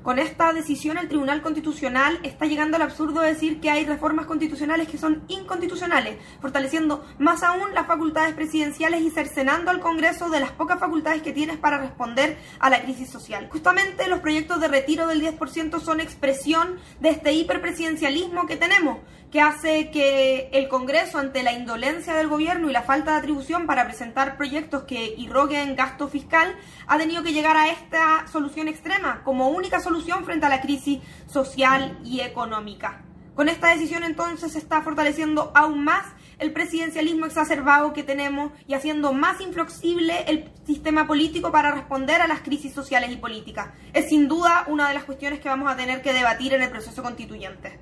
Con esta decisión, el Tribunal Constitucional está llegando al absurdo de decir que hay reformas constitucionales que son inconstitucionales, fortaleciendo más aún las facultades presidenciales y cercenando al Congreso de las pocas facultades que tiene para responder a la crisis social. Justamente los proyectos de retiro del 10% son expresión de este hiperpresidencialismo que tenemos, que hace que el Congreso, ante la indolencia del gobierno y la falta de atribución para presentar proyectos que irroguen gasto fiscal, ha tenido que llegar a esta solución extrema como única solución frente a la crisis social y económica. Con esta decisión entonces se está fortaleciendo aún más el presidencialismo exacerbado que tenemos y haciendo más inflexible el sistema político para responder a las crisis sociales y políticas. Es sin duda una de las cuestiones que vamos a tener que debatir en el proceso constituyente.